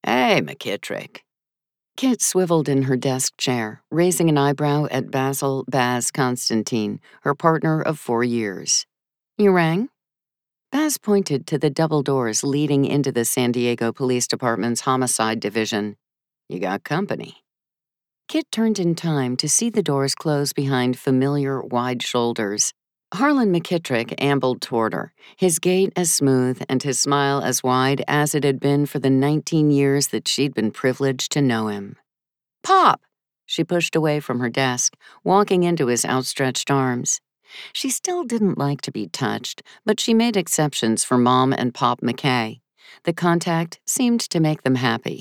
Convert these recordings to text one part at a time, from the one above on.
Hey, McKittrick. Kit swiveled in her desk chair, raising an eyebrow at Basil Baz Constantine, her partner of 4 years. You rang? Baz pointed to the double doors leading into the San Diego Police Department's homicide division. You got company. Kit turned in time to see the doors close behind familiar, wide shoulders. Harlan McKittrick ambled toward her, his gait as smooth and his smile as wide as it had been for the 19 years that she'd been privileged to know him. Pop! She pushed away from her desk, walking into his outstretched arms. She still didn't like to be touched, but she made exceptions for Mom and Pop McKay. The contact seemed to make them happy.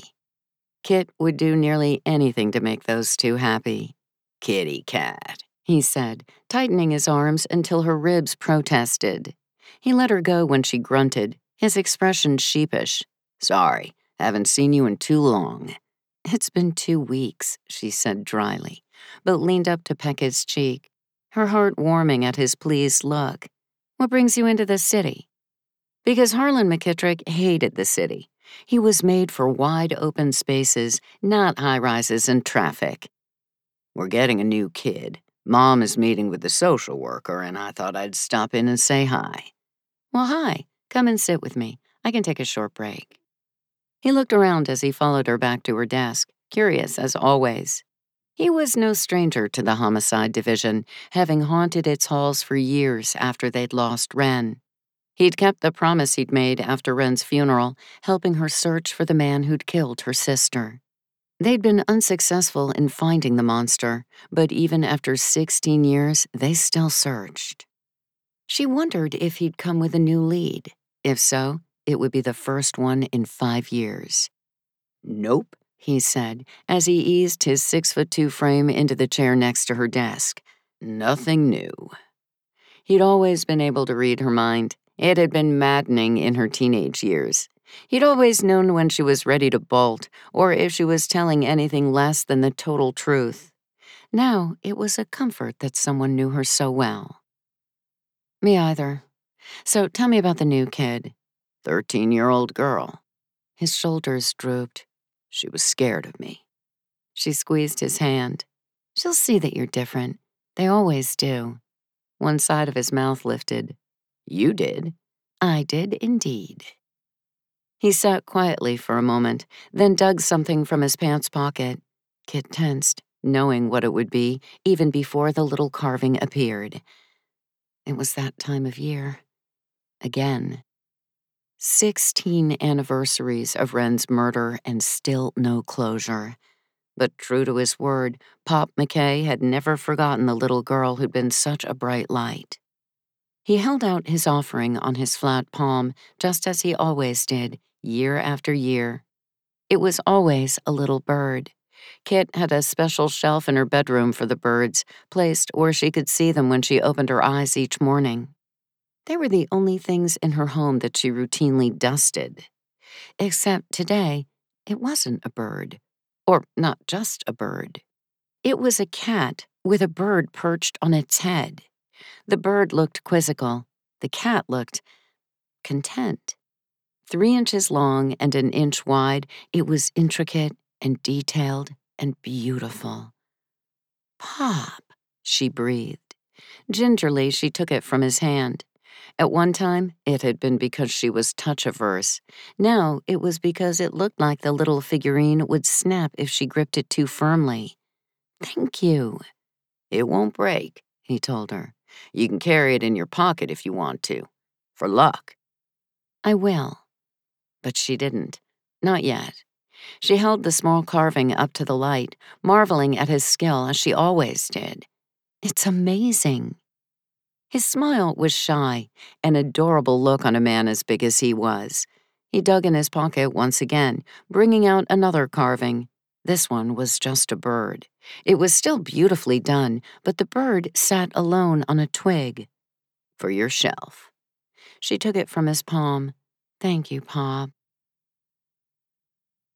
Kit would do nearly anything to make those two happy. Kitty cat, he said, tightening his arms until her ribs protested. He let her go when she grunted, his expression sheepish. Sorry, haven't seen you in too long. It's been 2 weeks, she said dryly, but leaned up to peck his cheek, her heart warming at his pleased look. What brings you into the city? Because Harlan McKittrick hated the city. He was made for wide open spaces, not high-rises and traffic. We're getting a new kid. Mom is meeting with the social worker, and I thought I'd stop in and say hi. Well, hi. Come and sit with me. I can take a short break. He looked around as he followed her back to her desk, curious as always. He was no stranger to the homicide division, having haunted its halls for years after they'd lost Wren. He'd kept the promise he'd made after Wren's funeral, helping her search for the man who'd killed her sister. They'd been unsuccessful in finding the monster, but even after 16 years, they still searched. She wondered if he'd come with a new lead. If so, it would be the first one in 5 years. Nope, he said, as he eased his 6'2" frame into the chair next to her desk. Nothing new. He'd always been able to read her mind. It had been maddening in her teenage years. He'd always known when she was ready to bolt, or if she was telling anything less than the total truth. Now it was a comfort that someone knew her so well. Me either. So tell me about the new kid. 13-year-old girl. His shoulders drooped. She was scared of me. She squeezed his hand. She'll see that you're different. They always do. One side of his mouth lifted. You did. I did indeed. He sat quietly for a moment, then dug something from his pants pocket. Kit tensed, knowing what it would be, even before the little carving appeared. It was that time of year. Again. 16 anniversaries of Wren's murder and still no closure. But true to his word, Pop McKay had never forgotten the little girl who'd been such a bright light. He held out his offering on his flat palm, just as he always did, year after year. It was always a little bird. Kit had a special shelf in her bedroom for the birds, placed where she could see them when she opened her eyes each morning. They were the only things in her home that she routinely dusted. Except today, it wasn't a bird. Or not just a bird. It was a cat with a bird perched on its head. The bird looked quizzical. The cat looked content. 3 inches long and an inch wide, it was intricate and detailed and beautiful. Pop, she breathed. Gingerly, she took it from his hand. At one time, it had been because she was touch-averse. Now, it was because it looked like the little figurine would snap if she gripped it too firmly. Thank you. It won't break, he told her. You can carry it in your pocket if you want to. For luck. I will. But she didn't. Not yet. She held the small carving up to the light, marveling at his skill as she always did. It's amazing. His smile was shy, an adorable look on a man as big as he was. He dug in his pocket once again, bringing out another carving. This one was just a bird. It was still beautifully done, but the bird sat alone on a twig. For your shelf. She took it from his palm. Thank you, Pop.